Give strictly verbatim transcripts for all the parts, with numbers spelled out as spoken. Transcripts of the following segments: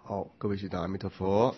好，各位学长，阿弥陀佛。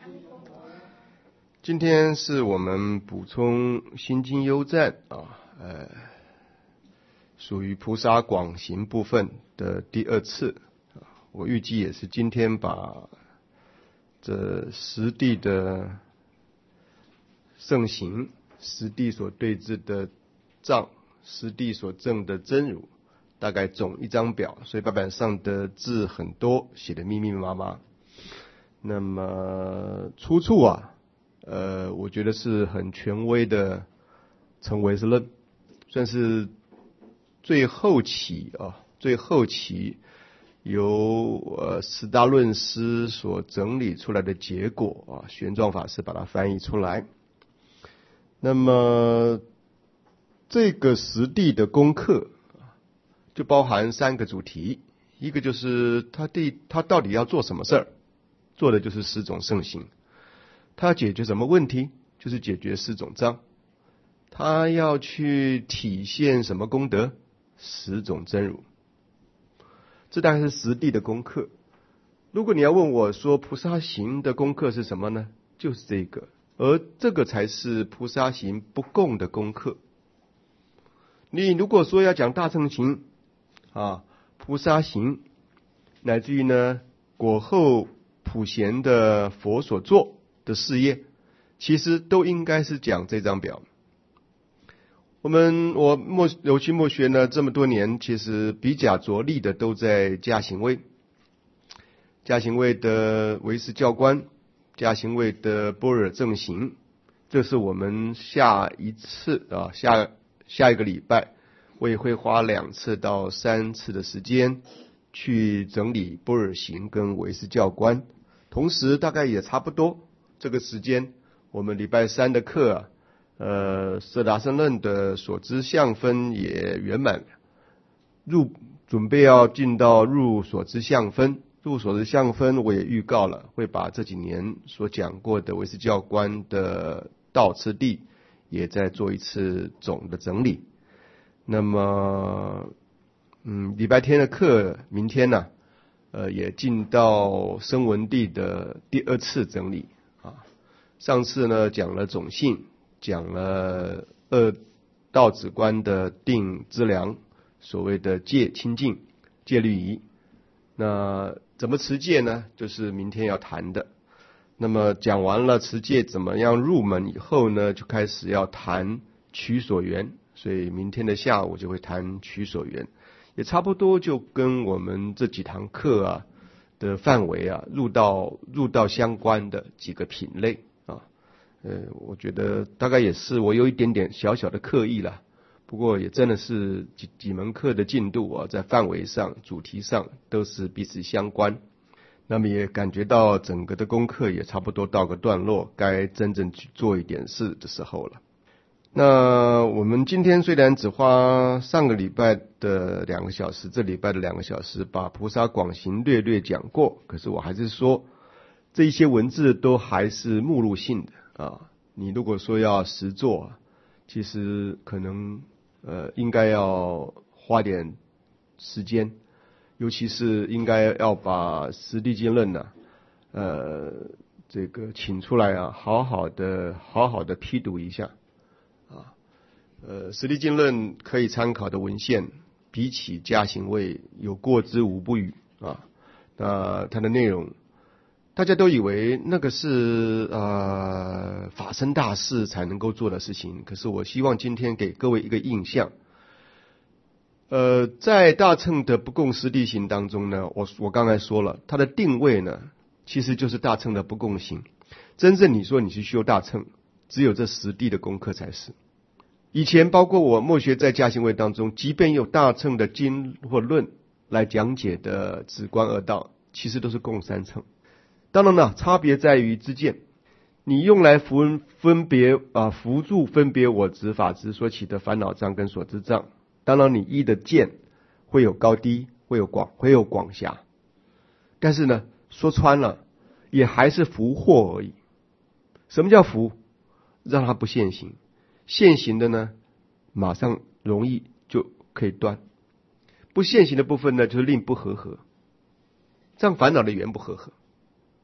今天是我们补充心经幽赞啊，呃，属于菩萨广行部分的第二次。我预计也是今天把这十地的圣行、十地所对治的藏、十地所证的真如，大概总一张表，所以白板上的字很多，写的密密麻麻。那么出处啊，呃，我觉得是很权威的成唯识论，算是最后期啊，最后期由呃十大论师所整理出来的结果啊，玄奘法师把它翻译出来。那么这个十地的功课就包含三个主题，一个就是他第他到底要做什么事儿。做的就是十种圣行，他要解决什么问题？就是解决十种障。他要去体现什么功德？十种真如。这大概是十地的功课。如果你要问我说菩萨行的功课是什么呢？就是这个，而这个才是菩萨行不共的功课。你如果说要讲大乘行啊，菩萨行，乃至于呢果后普贤的佛所做的事业，其实都应该是讲这张表。我们我默有去默学呢这么多年，其实比较着力的都在加行位，加行位的唯识教观，加行位的般若正行，这是我们下一次啊下下一个礼拜，我也会花两次到三次的时间去整理般若行跟唯识教观。同时大概也差不多这个时间，我们礼拜三的课啊，呃，色达僧论的所知相分也圆满，入准备要进到入所知相分。入所知相分我也预告了，会把这几年所讲过的唯识教观的道次第也再做一次总的整理。那么嗯，礼拜天的课明天呢、啊呃，也进到声闻地的第二次整理啊。上次呢讲了种性，讲了二道止观的定资粮，所谓的戒清净、戒律仪。那怎么持戒呢？就是明天要谈的。那么讲完了持戒怎么样入门以后呢，就开始要谈取所缘，所以明天的下午就会谈取所缘。也差不多就跟我们这几堂课啊的范围啊入到入到相关的几个品类啊，呃，我觉得大概也是我有一点点小小的刻意啦，不过也真的是几几门课的进度啊，在范围上、主题上都是彼此相关。那么也感觉到整个的功课也差不多到个段落，该真正去做一点事的时候了。那我们今天虽然只花上个礼拜的两个小时，这礼拜的两个小时把菩萨广行略略讲过，可是我还是说这一些文字都还是目录性的啊。你如果说要实做，其实可能呃应该要花点时间，尤其是应该要把十地经论呢、啊，呃这个请出来啊，好好的好好的批读一下。啊，呃，十地经论可以参考的文献，比起加行位有过之无不语啊。那它的内容，大家都以为那个是呃法身大士才能够做的事情，可是我希望今天给各位一个印象。呃，在大乘的不共十地行当中呢，我我刚才说了，它的定位呢，其实就是大乘的不共行。真正你说你去修大乘，只有这十地的功课才是。以前包括我默学在加行位当中，即便有大乘的经或论来讲解的止观二道，其实都是共三乘。当然了，差别在于知见。你用来分分别啊辅助分别我执法执所起的烦恼障跟所知障，当然你依的见会有高低，会有广会有广狭，但是呢，说穿了也还是福祸而已。什么叫福？让它不现行。现行的呢，马上容易就可以断；不现行的部分呢，就是令不和合，这样烦恼的缘不和合。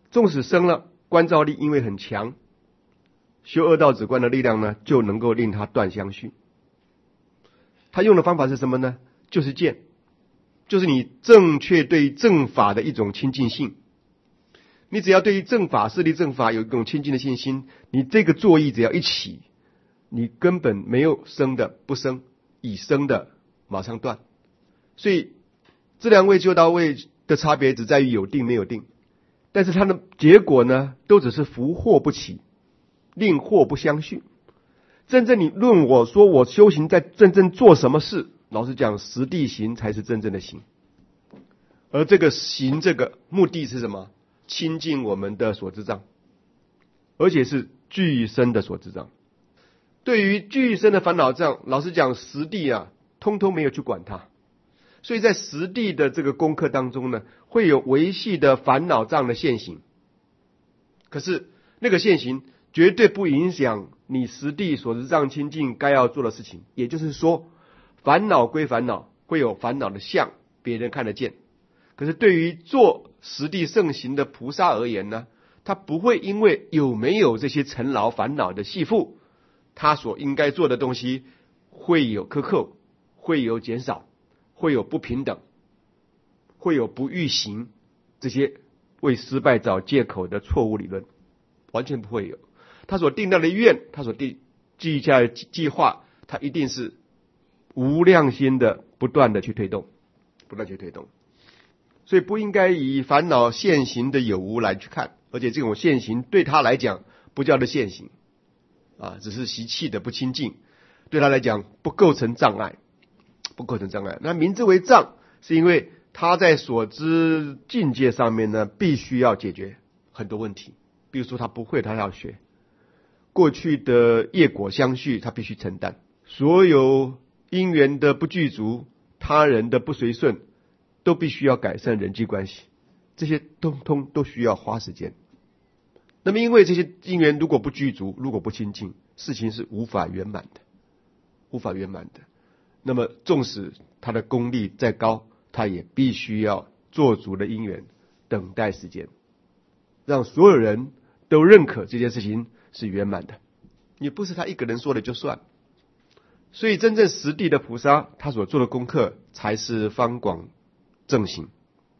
纵使生了，观照力因为很强，修二道止观的力量呢，就能够令他断相续。他用的方法是什么呢？就是见，就是你正确对正法的一种亲近性。你只要对于正法、势力正法有一种亲近的信心，你这个作意只要一起，你根本没有生的不生，已生的马上断。所以自量位、修道位的差别只在于有定没有定，但是它的结果呢，都只是福祸不起，令祸不相续。真正你论我说我修行在真正做什么事，老实讲，实地行才是真正的行。而这个行，这个目的是什么？亲近我们的所知障，而且是具身的所知障。对于具身的烦恼障，老实讲，实地啊，通通没有去管它。所以在实地的这个功课当中呢，会有维系的烦恼障的现行。可是那个现行绝对不影响你实地所知障清净该要做的事情。也就是说，烦恼归烦恼，会有烦恼的相，别人看得见。可是对于做实地圣行的菩萨而言呢，他不会因为有没有这些尘劳烦恼的系缚，他所应该做的东西会有苛刻，会有减少，会有不平等，会有不欲行，这些为失败找借口的错误理论，完全不会有。他所定到的愿，他所定记下的计划，他一定是无量心的不断的去推动，不断去推动。所以不应该以烦恼现行的有无来去看，而且这种现行对他来讲不叫做现行啊，只是习气的不清净，对他来讲不构成障碍，不构成障碍。那名之为障，是因为他在所知境界上面呢，必须要解决很多问题。比如说他不会，他要学；过去的业果相续，他必须承担；所有因缘的不具足，他人的不随顺，都必须要改善人际关系，这些通通都需要花时间。那么因为这些因缘如果不具足，如果不清净，事情是无法圆满的，无法圆满的。那么纵使他的功力再高，他也必须要做足的因缘，等待时间，让所有人都认可这件事情是圆满的，也不是他一个人说了就算。所以真正实地的菩萨，他所做的功课才是方广正行。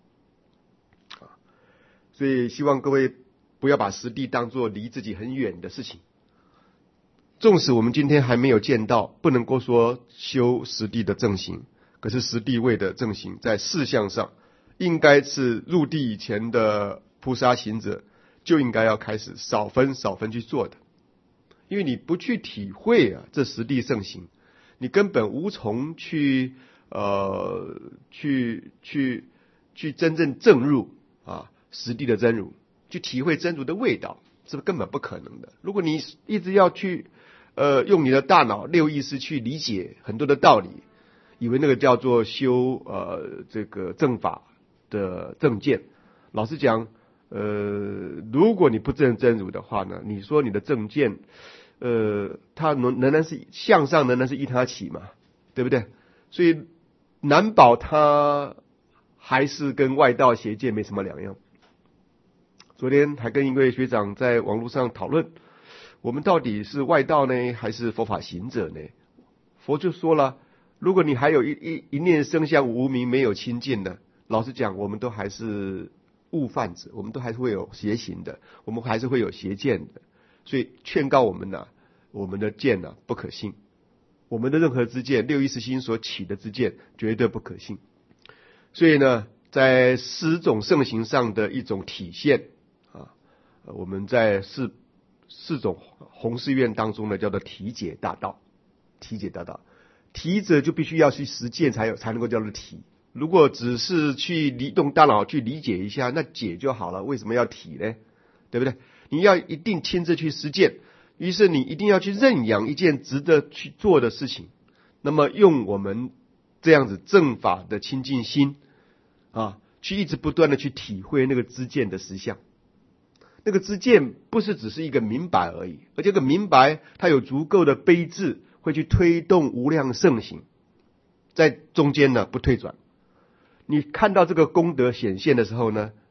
所以希望各位不要把实地当作离自己很远的事情。纵使我们今天还没有见到，不能够说修实地的正行，可是实地位的正行在事项上，应该是入地以前的菩萨行者就应该要开始少分少分去做的。因为你不去体会啊，这实地圣行，你根本无从去呃去去去真正证入啊实地的真如，去体会真如的味道，是根本不可能的。如果你一直要去呃用你的大脑六意识去理解很多的道理，以为那个叫做修呃这个正法的正见，老实讲，呃如果你不证真如的话呢，你说你的正见呃它能仍然是向上，仍然是依他起嘛，对不对？所以难保它还是跟外道邪见没什么两样。昨天还跟一位学长在网络上讨论，我们到底是外道呢，还是佛法行者呢？佛就说了，如果你还有一一一念生相无明没有清净的，老实讲，我们都还是误犯者，我们都还是会有邪行的，我们还是会有邪见的。所以劝告我们呢、啊，我们的见呢、啊、不可信，我们的任何知见，六意识心所起的知见绝对不可信。所以呢，在十种圣行上的一种体现啊，我们在四四种弘誓愿当中呢，叫做体解大道。体解大道，体者就必须要去实践才有才能够叫做体。如果只是去理动大脑去理解一下，那解就好了，为什么要体呢？对不对？你要一定亲自去实践，于是你一定要去认养一件值得去做的事情。那么用我们这样子正法的清净心啊，去一直不断的去体会那个知见的实相。那个知见不是只是一个明白而已，而这个明白它有足够的悲智，会去推动无量圣行，在中间呢不退转。你看到这个功德显现的时候呢，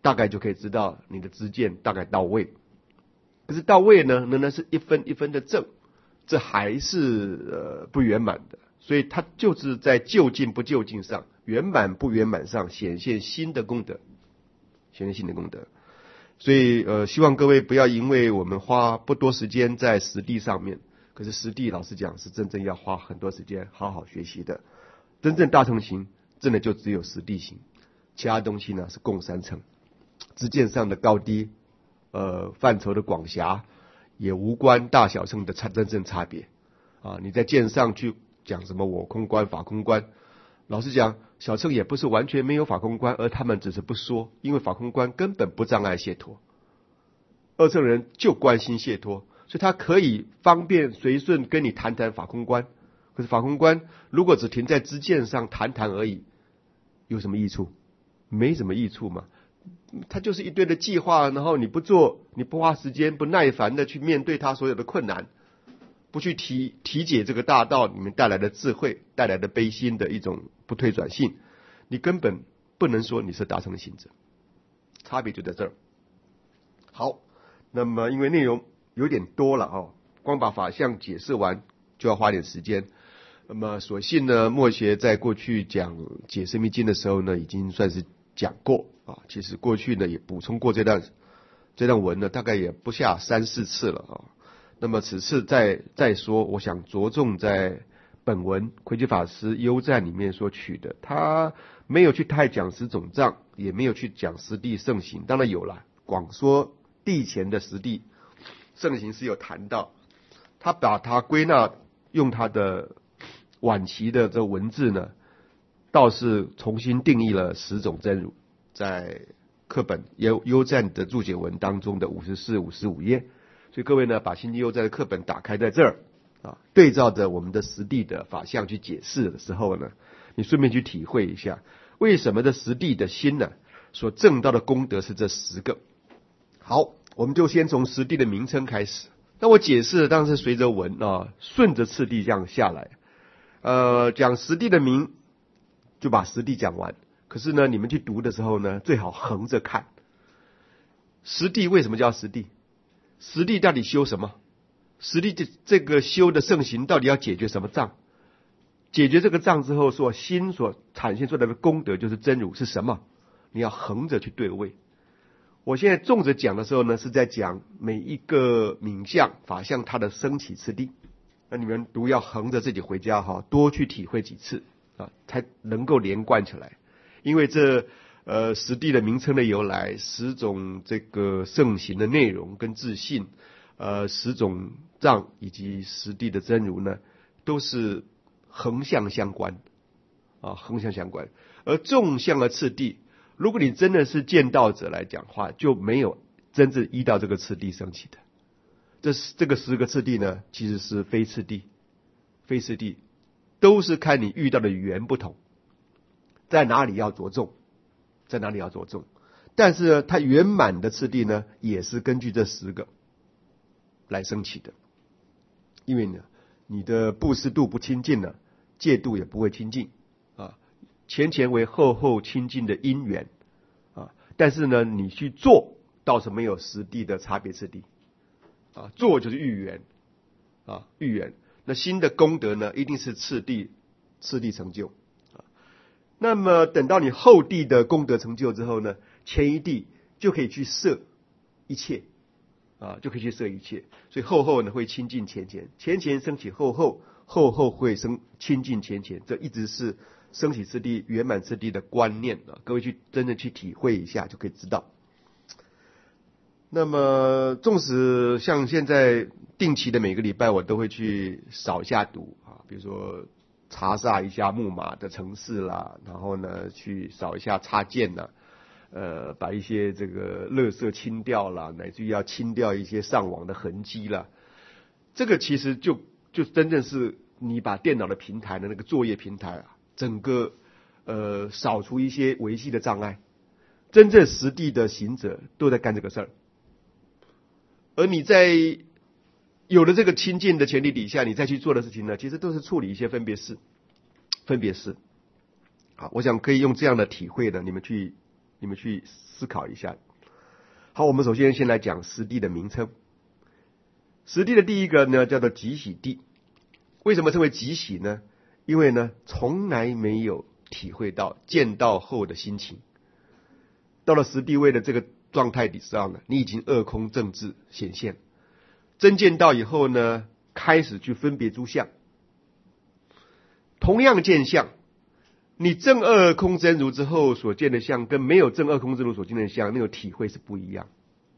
大概就可以知道你的知见大概到位。可是到位呢，仍然是一分一分的正，这还是呃不圆满的。所以它就是在究竟不究竟上，圆满不圆满上显现新的功德，显现新的功德。所以呃，希望各位不要因为我们花不多时间在实地上面，可是实地老实讲是真正要花很多时间好好学习的。真正大乘行真的就只有实地行，其他东西呢是共三乘，知见上的高低，呃范畴的广狭，也无关大小乘的差真正差别啊。你在见上去讲什么我空观法空观，老实讲小乘也不是完全没有法空观，而他们只是不说，因为法空观根本不障碍解脱，二乘人就关心解脱，所以他可以方便随顺跟你谈谈法空观。可是法空观如果只停在知见上谈谈而已，有什么益处？没什么益处嘛。它就是一堆的计划，然后你不做，你不花时间，不耐烦的去面对它所有的困难，不去体体解这个大道里面带来的智慧，带来的悲心的一种不退转性，你根本不能说你是大乘行者。差别就在这儿。好，那么因为内容有点多了哦，光把法相解释完就要花点时间。那么所幸呢，默学在过去讲解深密经的时候呢，已经算是讲过啊。其实过去呢也补充过这段这段文呢，大概也不下三四次了啊。那么此次再再说，我想着重在本文魁基法师优赞里面所取的，他没有去太讲十种藏，也没有去讲实地盛行，当然有了，广说地前的实地盛行是有谈到，他把它归纳用他的晚期的这文字呢，倒是重新定义了十种真如，在课本优优赞的注解文当中的五十四、五十五页。所以各位呢，把新经优赞的课本打开在这儿啊，对照着我们的实地的法相去解释的时候呢，你顺便去体会一下，为什么这实地的心呢，所证到的功德是这十个。好，我们就先从实地的名称开始。那我解释当然是随着文啊，顺着次第这样下来。呃，讲实地的名，就把实地讲完。可是呢，你们去读的时候呢，最好横着看。实地为什么叫实地？实地到底修什么？实地这这个修的圣行到底要解决什么障？解决这个障之后，所心所产现出来的功德就是真如是什么？你要横着去对位。我现在纵着讲的时候呢，是在讲每一个名相法相它的升起次第。那你们读要横着自己回家哈，多去体会几次啊，才能够连贯起来。因为这呃实地的名称的由来，十种这个圣行的内容跟自信，呃十种藏以及实地的真如呢，都是横向相关啊，横向相关。而纵向的次第，如果你真的是见道者来讲话，就没有真正依照这个次第升起的。这这个十个次第呢，其实是非次第，非次第都是看你遇到的缘不同，在哪里要着重，在哪里要着重。但是呢，它圆满的次第呢，也是根据这十个来升起的。因为呢，你的布施度不清净呢，戒度也不会清净啊。前前为后后清净的因缘啊，但是呢，你去做倒是没有实地的差别次第。啊，做就是遇缘啊，遇缘。那新的功德呢，一定是次第次第成就啊。那么等到你后地的功德成就之后呢，前一地就可以去摄一切啊，就可以去摄一切。所以后后呢会亲近前前，前前升起后后，后后会升亲近前前，这一直是升起次第圆满次第的观念啊。各位去真正去体会一下，就可以知道。那么纵使像现在定期的每个礼拜我都会去扫一下读啊，比如说查煞一下木马的程式啦，然后呢去扫一下插件啦，呃把一些这个垃圾清掉啦，乃至于要清掉一些上网的痕迹啦。这个其实就就真正是你把电脑的平台的那个作业平台啊，整个呃扫除一些维系的障碍。真正实地的行者都在干这个事儿。而你在有了这个清净的前提底下，你再去做的事情呢，其实都是处理一些分别事，分别事。好，我想可以用这样的体会呢，你们去你们去思考一下。好，我们首先先来讲十地的名称。十地的第一个呢，叫做极喜地。为什么称为极喜呢？因为呢，从来没有体会到见到后的心情。到了十地位的这个状态底上呢，你已经二空正智显现。真见到以后呢，开始去分别诸相。同样见相，你正二空真如之后所见的相，跟没有正二空真如所见的相，那个体会是不一样。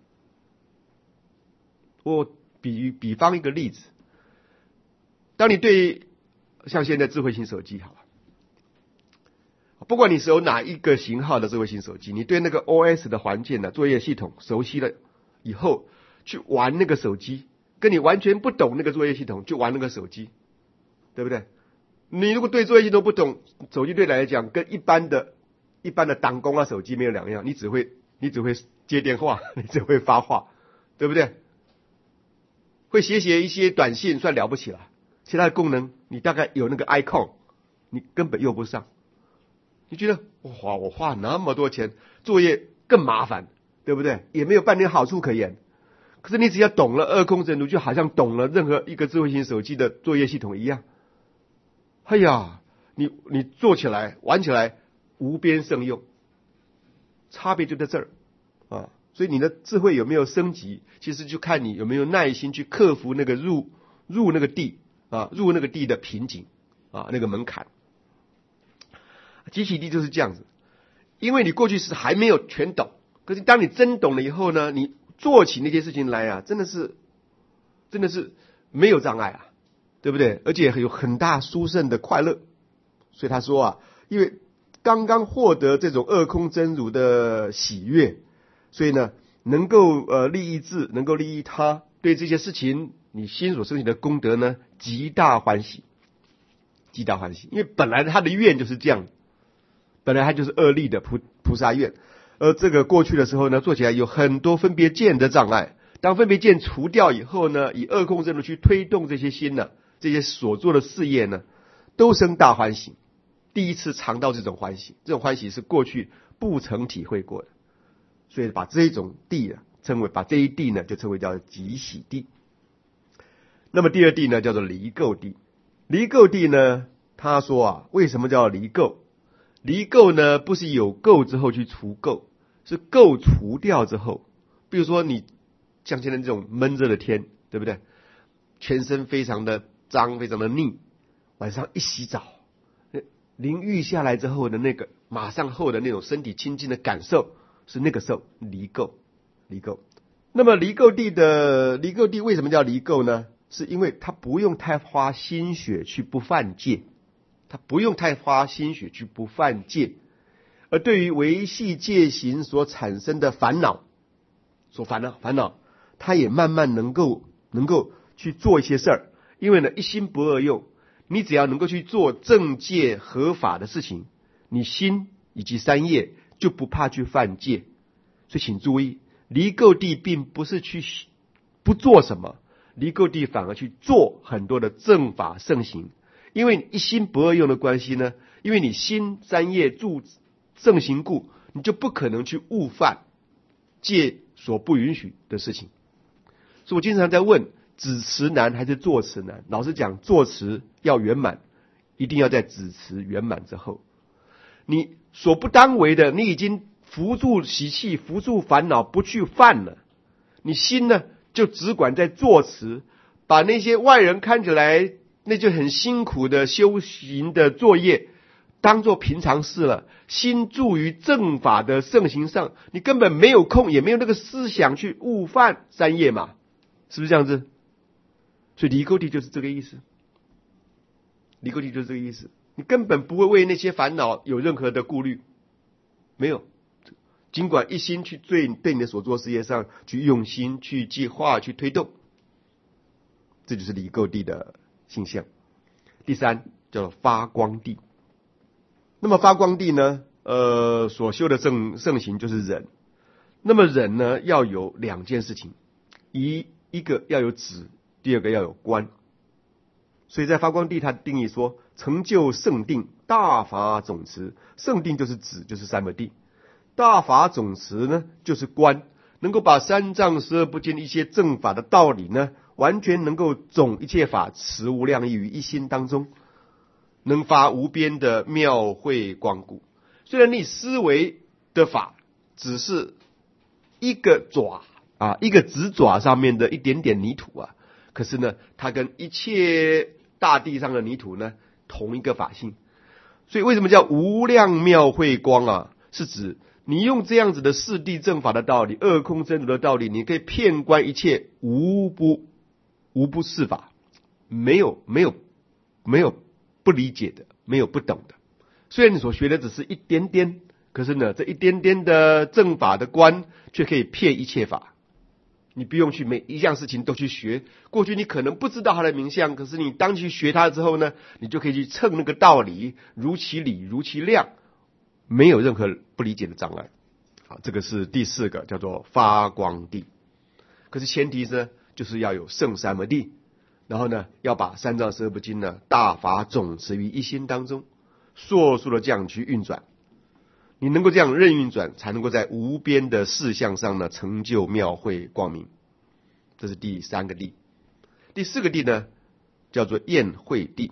我比比方一个例子，当你对像现在智慧型手机好了，不管你是有哪一个型号的智慧型手机，你对那个 O S 的环境的作业系统熟悉了以后，去玩那个手机，跟你完全不懂那个作业系统就玩那个手机，对不对？你如果对作业系统不懂，手机对你来讲跟一般的一般的党工啊手机没有两样，你只会你只会接电话，你只会发话，对不对？会写写一些短信算了不起了，其他的功能你大概有那个 icon， 你根本用不上。你觉得哇，我花那么多钱，作业更麻烦，对不对？也没有半点好处可言。可是你只要懂了二空真如，就好像懂了任何一个智慧型手机的作业系统一样。哎呀，你你做起来玩起来无边胜用，差别就在这儿啊！所以你的智慧有没有升级，其实就看你有没有耐心去克服那个入入那个地啊，入那个地的瓶颈啊，那个门槛。极喜地就是这样子，因为你过去是还没有全懂，可是当你真懂了以后呢，你做起那些事情来啊，真的是真的是没有障碍啊，对不对？而且有很大殊胜的快乐。所以他说啊，因为刚刚获得这种二空真如的喜悦，所以呢，能够呃利益自，能够利益他，对这些事情你心所升起的功德呢，极大欢喜，极大欢喜。因为本来他的愿就是这样。本来它就是二力的菩菩萨愿，而这个过去的时候呢，做起来有很多分别见的障碍。当分别见除掉以后呢，以二空真如去推动这些心呢，这些所做的事业呢，都生大欢喜。第一次尝到这种欢喜，这种欢喜是过去不曾体会过的，所以把这一种地啊，称为把这一地呢，就称为叫极喜地。那么第二地呢，叫做离垢地。离垢地呢，他说啊，为什么叫离垢？离垢呢，不是有垢之后去除垢，是垢除掉之后。比如说你像现在这种闷热的天，对不对？全身非常的脏，非常的腻，晚上一洗澡，淋浴下来之后的那个马上后的那种身体清净的感受，是那个时候离垢。离垢。那么离垢地的离垢地为什么叫离垢呢？是因为它不用太花心血去不犯戒。他不用太花心血去不犯戒，而对于维系戒行所产生的烦恼，所烦恼烦恼，他也慢慢能够能够去做一些事儿。因为呢，一心不二用，你只要能够去做正戒合法的事情，你心以及三业就不怕去犯戒。所以请注意，离垢地并不是去不做什么，离垢地反而去做很多的正法圣行。因为一心不二用的关系呢，因为你心三业住正行故，你就不可能去误犯戒所不允许的事情。所以我经常在问，止持难还是坐持难？老实讲，坐持要圆满，一定要在止持圆满之后。你所不当为的，你已经扶住习气，扶住烦恼，不去犯了，你心呢就只管在坐持，把那些外人看起来那就很辛苦的修行的作业当做平常事了，心住于正法的圣行上，你根本没有空，也没有那个思想去误犯三业嘛，是不是这样子？所以离垢地就是这个意思，离垢地就是这个意思，你根本不会为那些烦恼有任何的顾虑，没有，尽管一心去对对你的所做事业上去用心去计划去推动，这就是离垢地的性相。第三叫做发光地。那么发光地呢，呃，所修的圣圣行就是忍。那么忍呢，要有两件事情，一一个要有止，第二个要有观。所以在发光地，它定义说，成就圣定，大法总持。圣定就是止，就是三摩地。 大法总持呢，就是观，能够把三藏十二部经一些正法的道理呢，完全能够总一切法持无量义于一心当中，能发无边的妙慧光顾。虽然你思维的法只是一个爪啊，一个指爪上面的一点点泥土啊，可是呢，它跟一切大地上的泥土呢，同一个法性。所以为什么叫无量妙慧光啊？是指你用这样子的四谛正法的道理，二空真如的道理，你可以遍观一切无不无不是法，没有没有没有不理解的，没有不懂的。虽然你所学的只是一点点，可是呢，这一点点的正法的观，却可以遍一切法。你不用去每一样事情都去学，过去你可能不知道它的名相，可是你当去学它之后呢，你就可以去称那个道理，如其理如其量，没有任何不理解的障碍。好，这个是第四个，叫做发光地。可是前提呢，就是要有圣三摩地，然后呢，要把三藏十二部经呢大法总持于一心当中，速速的这样去运转。你能够这样任运转，才能够在无边的事项上呢成就妙慧光明。这是第三个地。第四个地呢，叫做宴会地。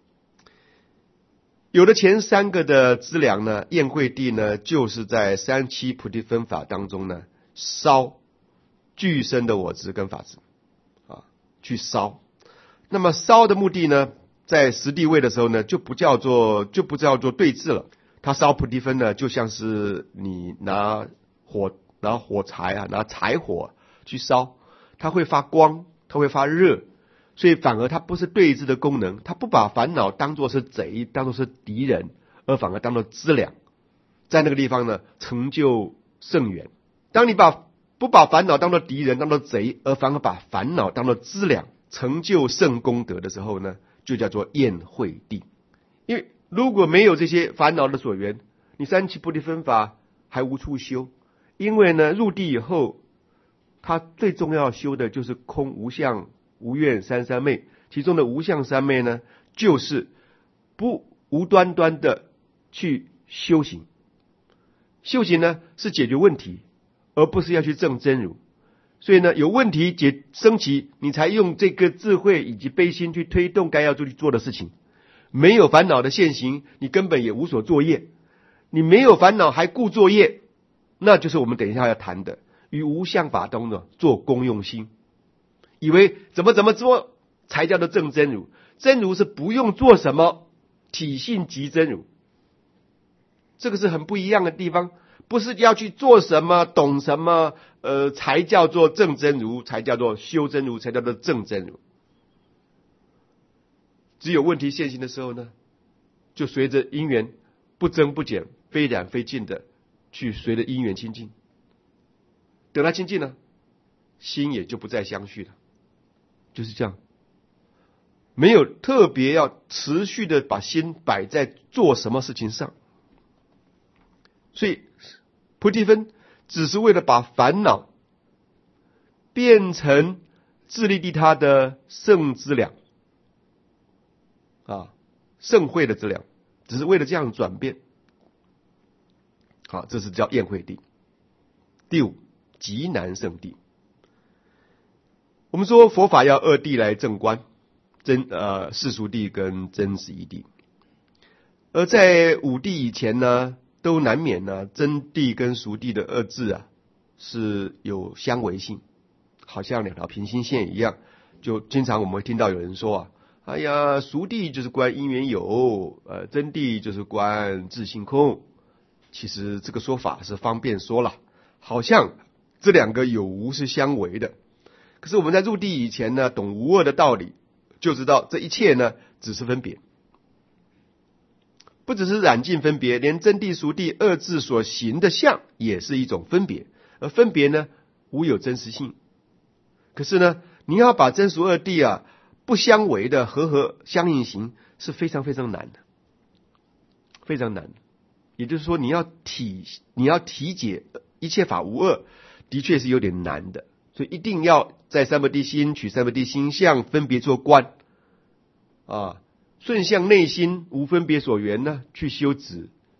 有了前三个的资粮呢，宴会地呢，就是在三七菩提分法当中呢，烧具身的我执跟法执啊，去烧。那么烧的目的呢，在实地位的时候呢，就不叫做就不叫做对治了。它烧菩提分呢，就像是你拿火拿火柴啊，拿柴火去烧，它会发光，它会发热，所以反而它不是对治的功能，它不把烦恼当作是贼，当作是敌人，而反而当作资粮，在那个地方呢成就圣缘。当你把不把烦恼当作敌人，当作贼，而反而把烦恼当作资粮，成就圣功德的时候呢，就叫做宴会地。因为如果没有这些烦恼的所缘，你三七菩提分法还无处修。因为呢，入地以后，它最重要修的就是空无相无愿三三昧，其中的无相三昧呢，就是不无端端的去修行。修行呢是解决问题，而不是要去证真如。所以呢，有问题解升起，你才用这个智慧以及悲心去推动该要去做的事情。没有烦恼的现行，你根本也无所作业。你没有烦恼还顾作业，那就是我们等一下要谈的与无相法中呢做功用心，以为怎么怎么做才叫做正真如。真如是不用做什么，体性即真如，这个是很不一样的地方。不是要去做什么懂什么呃才叫做正真如，才叫做修真如，才叫做正真如。只有问题现行的时候呢，就随着因缘不增不减，非染非净的去随着因缘清净。等它清净了，心也就不再相续了，就是这样。没有特别要持续的把心摆在做什么事情上。所以菩提分只是为了把烦恼变成自利利他的圣资粮啊，盛会的资粮，只是为了这样转变。好，这是叫宴会地。第五，极难胜地。我们说佛法要二谛来正观，真呃世俗谛跟真实义谛。而在五谛以前呢，都难免呢真谛跟俗谛的二字啊是有相违性，好像两条平行线一样。就经常我们会听到有人说啊，哎呀，俗谛就是观因缘有，呃，真谛就是观自性空。其实这个说法是方便说了，好像这两个有无是相违的。可是我们在入谛以前呢，懂无二的道理，就知道这一切呢只是分别，不只是染净分别，连真谛俗谛二字所行的相也是一种分别，而分别呢无有真实性。可是呢，你要把真俗二谛啊不相违的和合相应行是非常非常难的，非常难的。也就是说，你要体你要体解一切法无二，的确是有点难的。所以一定要在三摩地心取三摩地心相，分别做观啊，顺向内心无分别所缘呢，去修止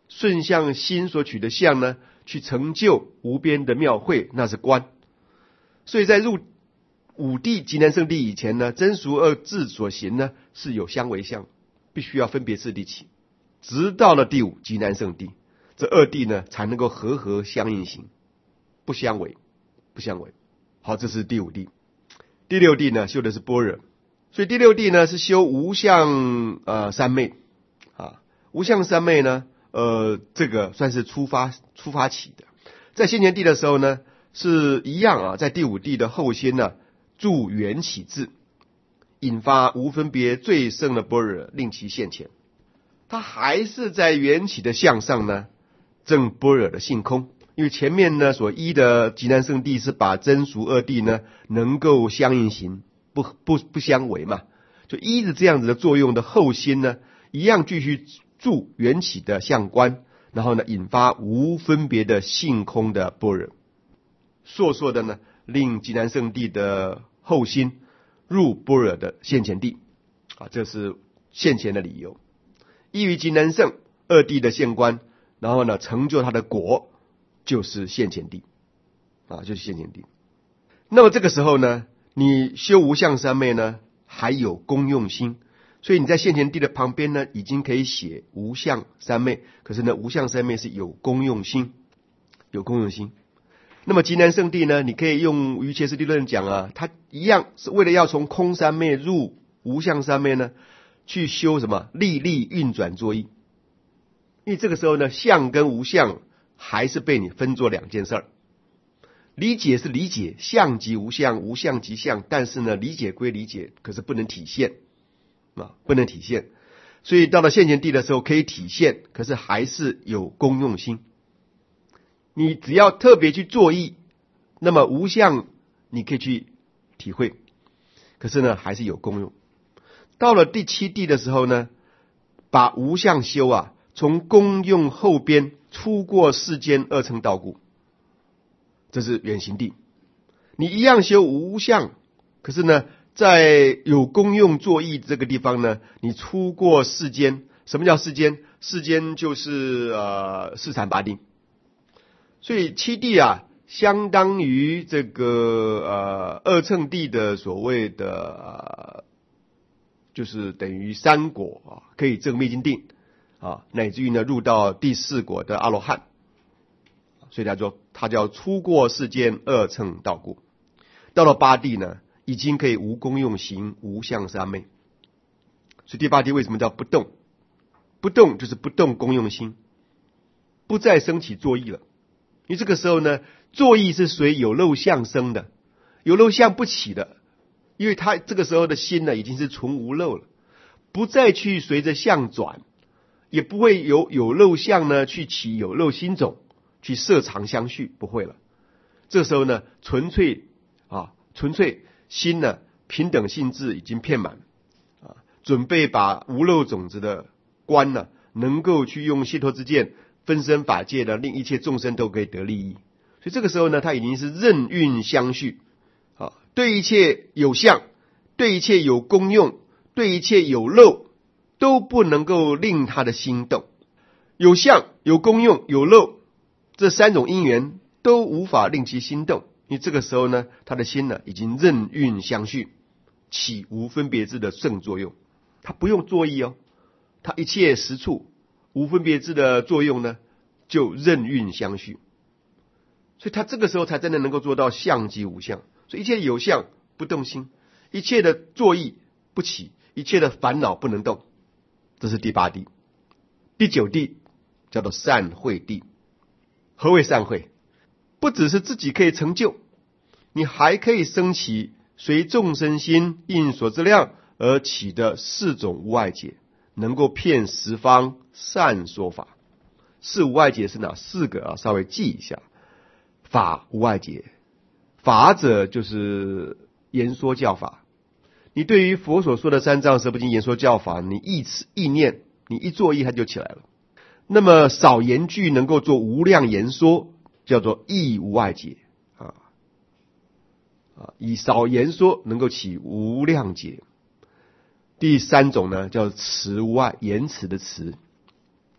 顺向心所取的相呢，去成就无边的妙慧，那是观。所以在入五地极难胜地以前呢，真俗二智所行呢是有相为相，必须要分别次第起，直到了第五极难胜地，这二地呢才能够和合相应行，不相违，不相违。好，这是第五地。第六地呢修的是般若，所以第六地呢是修无相呃三昧啊，无相三昧呢，呃，这个算是出发出发起的。在先前地的时候呢，是一样啊，在第五地的后心呢，助缘起智，引发无分别最胜的般若，令其现前。他还是在缘起的相上呢，证般若的性空。因为前面呢所依的极难胜地是把真俗二谛呢能够相应行，不不不相违嘛，就依着这样子的作用的后心呢，一样继续助缘起的相观，然后呢引发无分别的性空的般若，烁烁的呢令极难胜地的后心入般若的现前地啊，这是现前的理由。依于极难胜二谛的现观，然后呢成就他的果，就是现前地啊，就是现前地。那么这个时候呢，你修无相三昧呢，还有功用心，所以你在现前地的旁边呢，已经可以写无相三昧。可是呢，无相三昧是有功用心，有功用心。那么极难胜地呢，你可以用瑜伽师地论讲啊，它一样是为了要从空三昧入无相三昧呢，去修什么历历运转作意。因为这个时候呢，相跟无相还是被你分作两件事儿，理解是理解，相即无相，无相即相，但是呢，理解归理解，可是不能体现啊，不能体现。所以到了现前地的时候可以体现，可是还是有功用心。你只要特别去作意，那么无相你可以去体会，可是呢，还是有功用。到了第七地的时候呢，把无相修啊，从功用后边出过世间二乘道故，这是远行地。你一样修无相，可是呢，在有功用作意这个地方呢，你出过世间。什么叫世间？世间就是呃四禅八定。所以七地啊，相当于这个呃二乘地的所谓的、呃、就是等于三果啊，可以证灭尽定啊，乃至于呢入到第四果的阿罗汉。所以他说他叫出过世间二乘道故。到了八地呢，已经可以无功用行无相三昧。所以第八地为什么叫不动？不动就是不动功用心，不再升起作意了。因为这个时候呢，作意是随有漏相生的，有漏相不起的，因为他这个时候的心呢已经是纯无漏了，不再去随着相转，也不会有有漏相呢去起有漏心种，去摄藏相续，不会了。这时候呢，纯粹啊，纯粹心呢平等性质已经遍满啊，准备把无漏种子的观呢，能够去用解脱之见分身法界呢，令一切众生都可以得利益。所以这个时候呢，他已经是任运相续啊，对一切有相，对一切有功用，对一切有漏，都不能够令他的心动。有相、有功用、有漏，这三种因缘都无法令其心动。因为这个时候呢，他的心呢已经任运相续，起无分别智的圣作用。他不用作意哦，他一切实处无分别智的作用呢，就任运相续。所以他这个时候才真的能够做到相即无相。所以一切有相不动心，一切的作意不起，一切的烦恼不能动。这是第八地。第九地叫做善慧地。何谓善慧？不只是自己可以成就，你还可以升起随众生心应所知量而起的四种无碍解，能够遍十方善说法。四无碍解是哪四个啊？稍微记一下。法无碍解，法者就是言说教法。你对于佛所说的三藏十部经言说教法，你一词意念，你一作意它就起来了。那么少言句能够做无量言说，叫做义无碍解啊啊，以少言说能够起无量解。第三种呢，叫词无碍，言辞的词。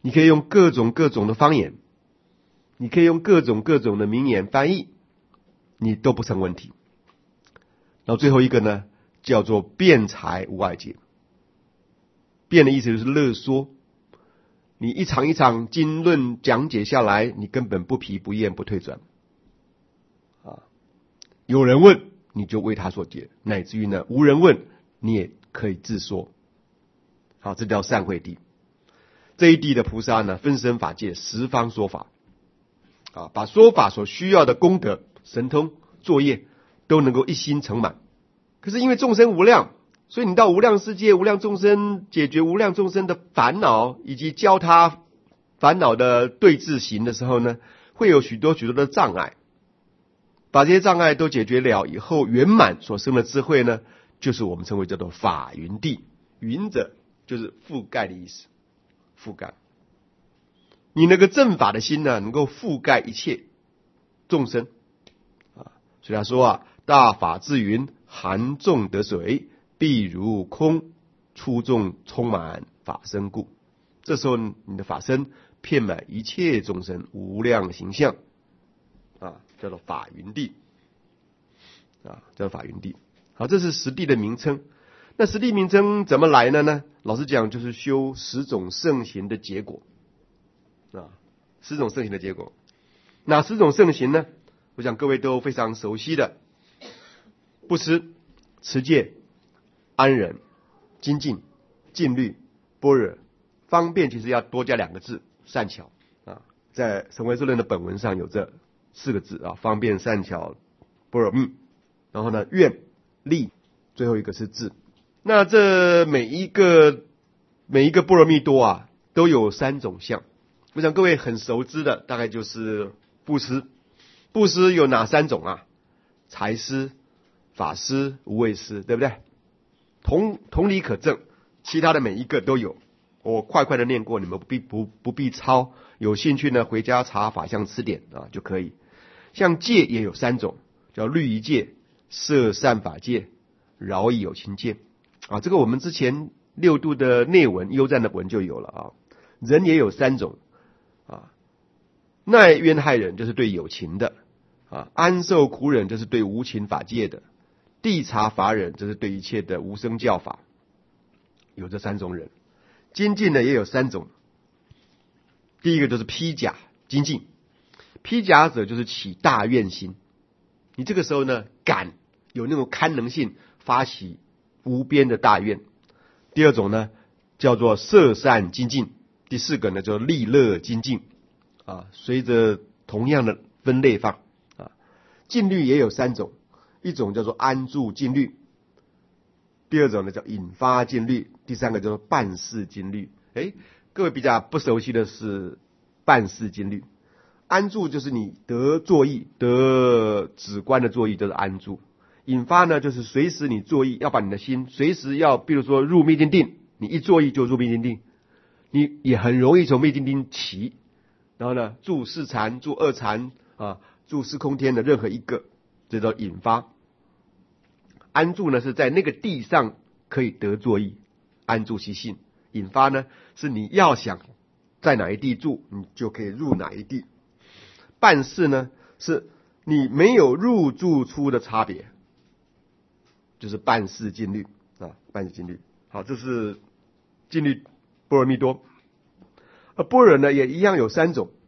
你可以用各种各种的方言，你可以用各种各种的名言翻译，你都不成问题。然后最后一个呢，叫做辩才无碍解。辩的意思就是勒说，你一场一场经论讲解下来，你根本不疲不厌不退转啊。有人问你就为他所解，乃至于呢无人问你也可以自说。好，这叫善慧地。这一地的菩萨呢，分身法界，十方说法啊，把说法所需要的功德、神通、作业都能够一心成满。可是因为众生无量，所以你到无量世界、无量众生，解决无量众生的烦恼，以及教他烦恼的对治行的时候呢，会有许多许多的障碍。把这些障碍都解决了以后，圆满所生的智慧呢，就是我们称为叫做法云地。云者就是覆盖的意思，覆盖。你那个正法的心呢，能够覆盖一切众生啊。所以他说啊，大法自云，含众得水，必如空，出众充满法身故。这时候你的法身遍满一切众生无量形象啊，叫做法云地啊，叫做法云地。好，这是十地的名称。那十地名称怎么来的呢？老实讲，就是修十种圣行的结果啊，十种圣行的结果。哪十种圣行呢？我想各位都非常熟悉的：布施、持戒、安忍、精进、禁律、般若。方便其实要多加两个字，善巧啊，在神way智论的本文上有这四个字啊，方便、善巧、般若密。然后呢，愿、力，最后一个是智。那这每一个每一个般若蜜多啊，都有三种相。我想各位很熟知的，大概就是布施。布施有哪三种啊？财施、法施、无畏施，对不对？同同理可证，其他的每一个都有。我快快的念过，你们不必不不必抄。有兴趣呢，回家查法相词典啊就可以。像戒也有三种，叫律仪戒、摄善法戒、饶益有情戒啊。这个我们之前六度的内文、优赞的文就有了啊。人也有三种啊，耐冤害人就是对有情的啊，安受苦忍就是对无情法界的，谛察法忍就是对一切的无生教法。有这三种人。精进呢也有三种，第一个就是披甲精进。披甲者就是起大愿心，你这个时候呢敢有那种堪能性，发起无边的大愿。第二种呢叫做摄善精进，第四个呢叫利乐精进啊，随着同样的分类法啊。禁律也有三种，一种叫做安住禁律，第二种呢叫引发禁律，第三个叫做办事禁律。诶，各位比较不熟悉的是办事禁律。安住就是你得作意，得止观的作意就是安住。引发呢就是随时你作意，要把你的心随时要，比如说入密定定，你一作意就入密定定，你也很容易从密定定起。然后呢住四禅、住二禅啊，住四空天的任何一个，这叫引发。安住呢是在那个地上可以得作意，安住其性。引发呢是你要想在哪一地住，你就可以入哪一地。办事呢是你没有入住出的差别，就是办事禁律啊，办事禁律。好，这是禁律般若蜜多。而般若呢也一样有三种，